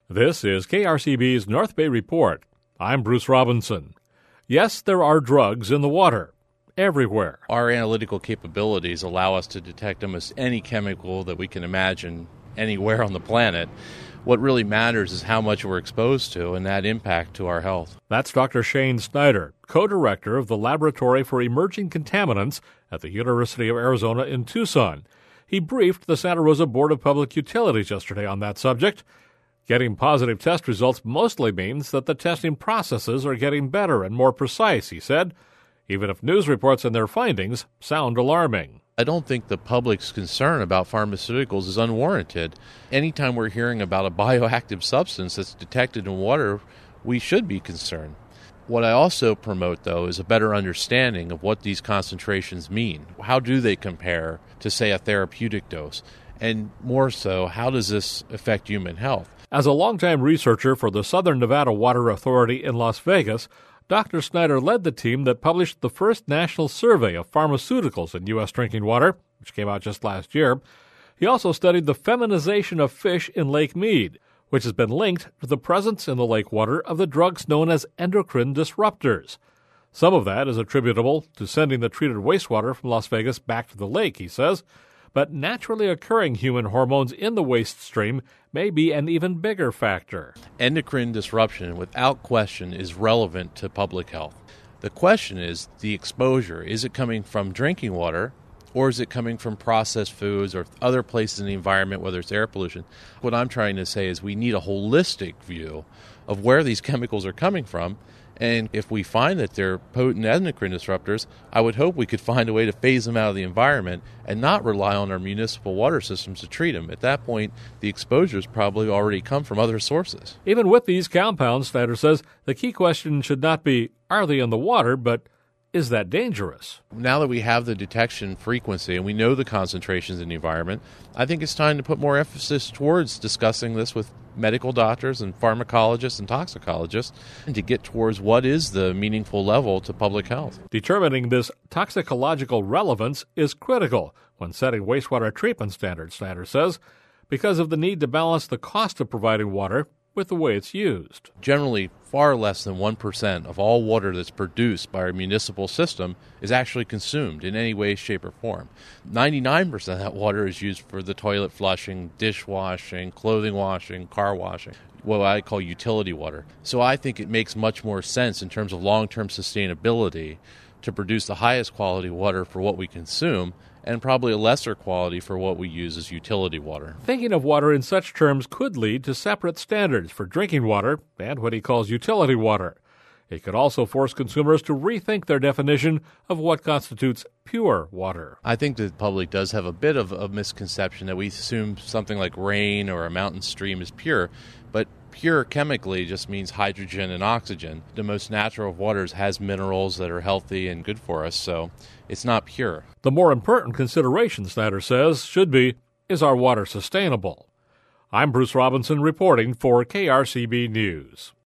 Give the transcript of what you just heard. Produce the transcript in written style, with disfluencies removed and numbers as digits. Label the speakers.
Speaker 1: This is KRCB's North Bay Report. I'm Bruce Robinson. Yes, there are drugs in the water. Everywhere.
Speaker 2: Our analytical capabilities allow us to detect almost any chemical that we can imagine anywhere on the planet. What really matters is how much we're exposed to and that impact to our health.
Speaker 1: That's Dr. Shane Snyder, co-director of the Laboratory for Emerging Contaminants at the University of Arizona in Tucson. He briefed the Santa Rosa Board of Public Utilities yesterday on that subject. Getting positive test results mostly means that the testing processes are getting better and more precise, he said, even if news reports and their findings sound alarming.
Speaker 2: I don't think the public's concern about pharmaceuticals is unwarranted. Anytime we're hearing about a bioactive substance that's detected in water, we should be concerned. What I also promote, though, is a better understanding of what these concentrations mean. How do they compare to, say, a therapeutic dose? And more so, how does this affect human health?
Speaker 1: As a longtime researcher for the Southern Nevada Water Authority in Las Vegas, Dr. Snyder led the team that published the first national survey of pharmaceuticals in U.S. drinking water, which came out just last year. He also studied the feminization of fish in Lake Mead, which has been linked to the presence in the lake water of the drugs known as endocrine disruptors. Some of that is attributable to sending the treated wastewater from Las Vegas back to the lake, he says. But naturally occurring human hormones in the waste stream may be an even bigger factor.
Speaker 2: Endocrine disruption, without question, is relevant to public health. The question is the exposure. Is it coming from drinking water, or is it coming from processed foods or other places in the environment, whether it's air pollution? What I'm trying to say is we need a holistic view of where these chemicals are coming from. And if we find that they're potent endocrine disruptors, I would hope we could find a way to phase them out of the environment and not rely on our municipal water systems to treat them. At that point, the exposures probably already come from other sources.
Speaker 1: Even with these compounds, Snyder says, the key question should not be, are they in the water, but is that dangerous?
Speaker 2: Now that we have the detection frequency and we know the concentrations in the environment, I think it's time to put more emphasis towards discussing this with medical doctors and pharmacologists and toxicologists and to get towards what is the meaningful level to public health.
Speaker 1: Determining this toxicological relevance is critical when setting wastewater treatment standards, Snyder says, because of the need to balance the cost of providing water with the way it's used.
Speaker 2: Generally, far less than 1% of all water that's produced by our municipal system is actually consumed in any way, shape, or form. 99% of that water is used for the toilet flushing, dishwashing, clothing washing, car washing, what I call utility water. So I think it makes much more sense in terms of long-term sustainability to produce the highest quality water for what we consume and probably a lesser quality for what we use as utility water.
Speaker 1: Thinking of water in such terms could lead to separate standards for drinking water and what he calls utility water. It could also force consumers to rethink their definition of what constitutes pure water.
Speaker 2: I think the public does have a bit of a misconception that we assume something like rain or a mountain stream is pure, but pure chemically just means hydrogen and oxygen. The most natural of waters has minerals that are healthy and good for us, so it's not pure.
Speaker 1: The more important consideration, Snyder says, should be, is our water sustainable? I'm Bruce Robinson reporting for KRCB News.